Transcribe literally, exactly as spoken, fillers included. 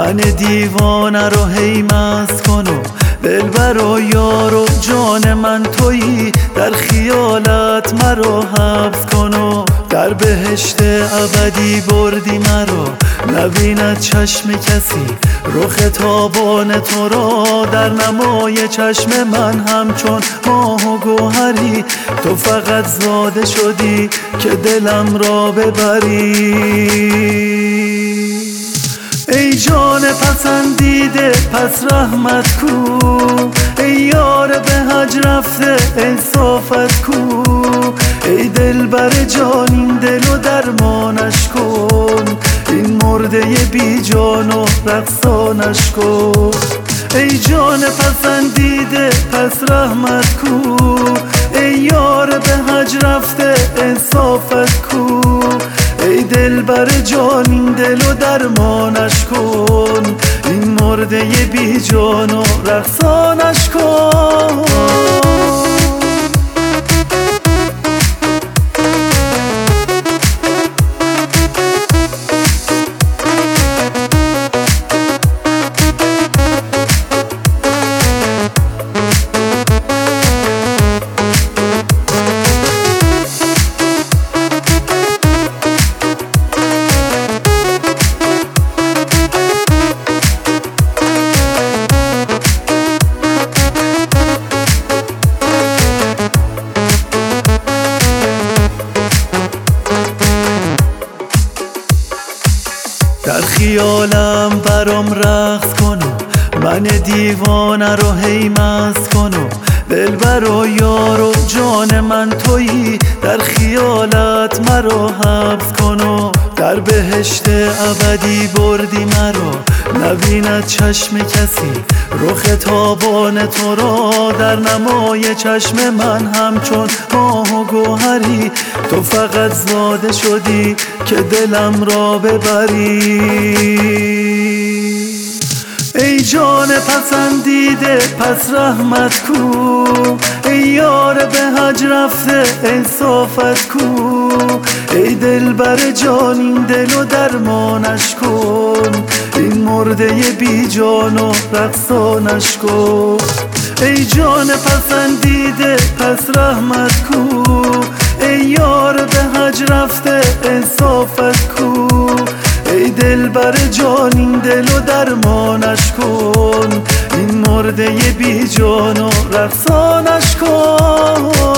من دیوانه رو هی مست کن و دلبر و یار و جان من تویی، در خیالت مرا حبس کن و در بهشت ابدی بردی مرا، نبیند چشم کسی رخ تابان تو را. در نمای چشم من همچون ماه و گوهری، تو فقط زاده شدی که دلم را ببری. ای جان پسندیده پس رحمت کو، ای یار به حج رفته انصافت کو. ای دلبر جان این دل و درمانش کن، این مرده بی جان و رقصانش کن. ای جان پسندیده پس رحمت کو، ای یار به حج رفته انصافت کو. ای دلبر جان این دل و درمانش کن، این مرده بی جان و رقصانش کن. در خیالم برام رقص کن و من دیوانه رو هی مست کن و دلبر و یار و جان من تویی، در خیالت مرا حبس کن و در بهشت ابدی بردی مرا، نبیند چشم کسی رخ تابان تو را. در نمای چشم من همچون ماه و گوهری، تو فقط زاده شدی که دلم را ببری. ای جان پسندیده پس رحمت کو، ای یار به حج رفته انصافت کو. ای دلبر جان این دل و درمانش کن، این مرده بی جان و رقصانش کن. ای جان پسندیده پس رحمت کو، ای یار به حج رفته انصافت کو. ای دلبر جان این دل و درمانش کن، این مرده بی جان و رقصانش کن.